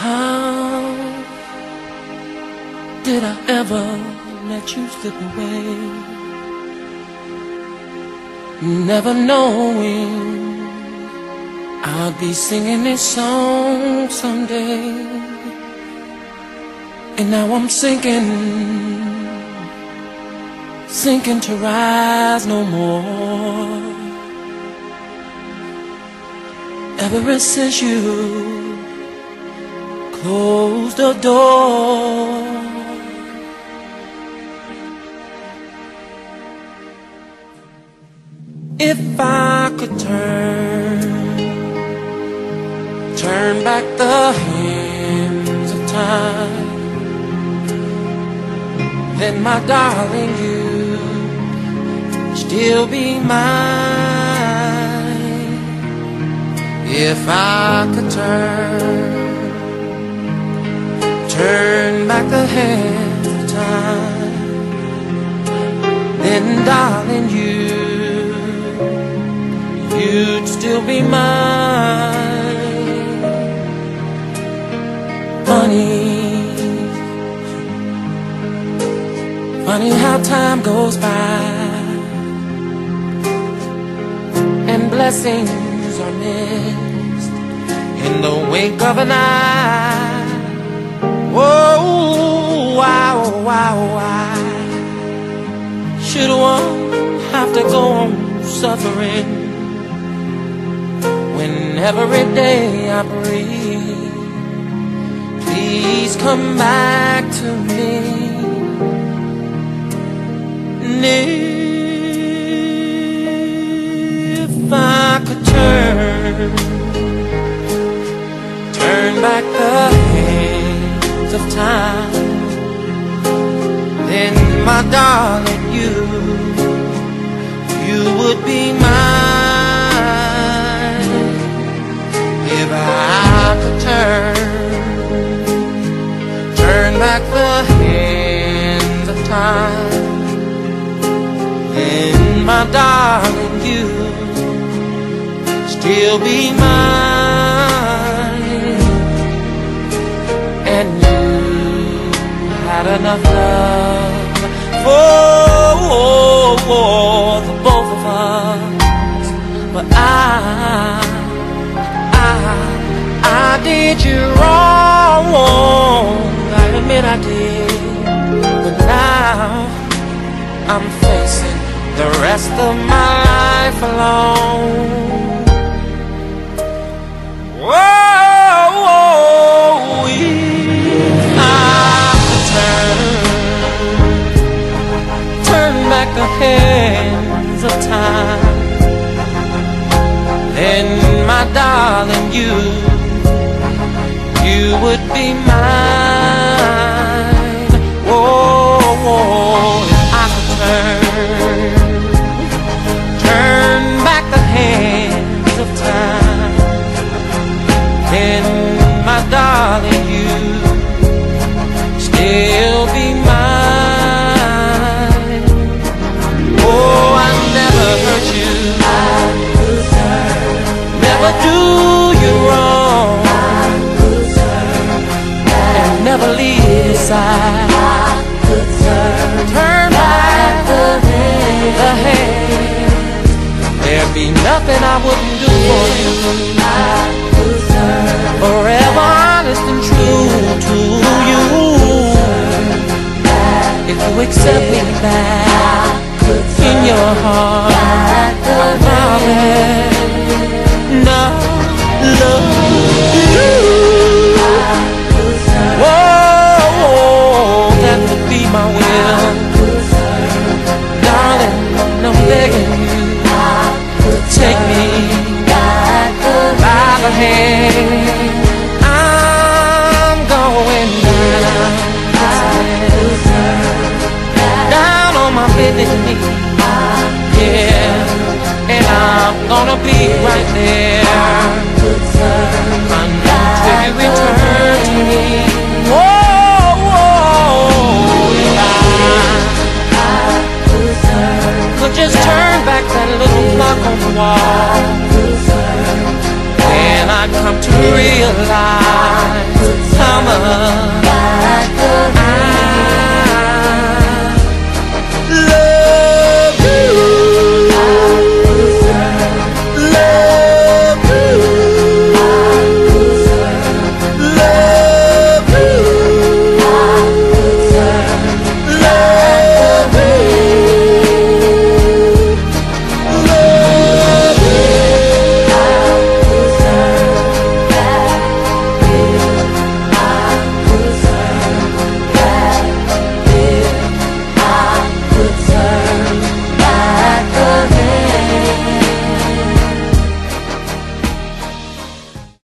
How did I ever let you slip away? Never knowing I'll be singing this song someday. And now I'm sinking to rise no more. Ever since you closed the door, if I could turn back the hands of time, then my darling, you'd still be mine. If I could turn back the hands of time, then darling, you'd still be mine. Funny how time goes by and blessings are missed in the wink of an eye. Whoa, wow, wow, why should one have to go on suffering when every day I breathe? Please come back to me. And if I could turn back the hands of time, then my darling, you would be mine. If I could turn back the hands of time, then my darling, you still be mine. And you had enough love for the both of us, but I did you wrong. I admit I did, but now I'm facing the rest of my life alone. Whoa, if I could turn back the hands of time, then my darling, you would be mine. Whoa, if I could turn back the hands of time, then my darling, you still be mine. Oh, I never hurt you, never do you wrong, and never leave your side. Turn back the hands. There'd be nothing I wouldn't do for you. Forever honest and true to you. If you accept me back in your heart, I promise not love you. Whoa, that would be my will. Darling, I'm begging you to take me by the hand. I'm going down on my bended knee, yeah, and I'm gonna be right there.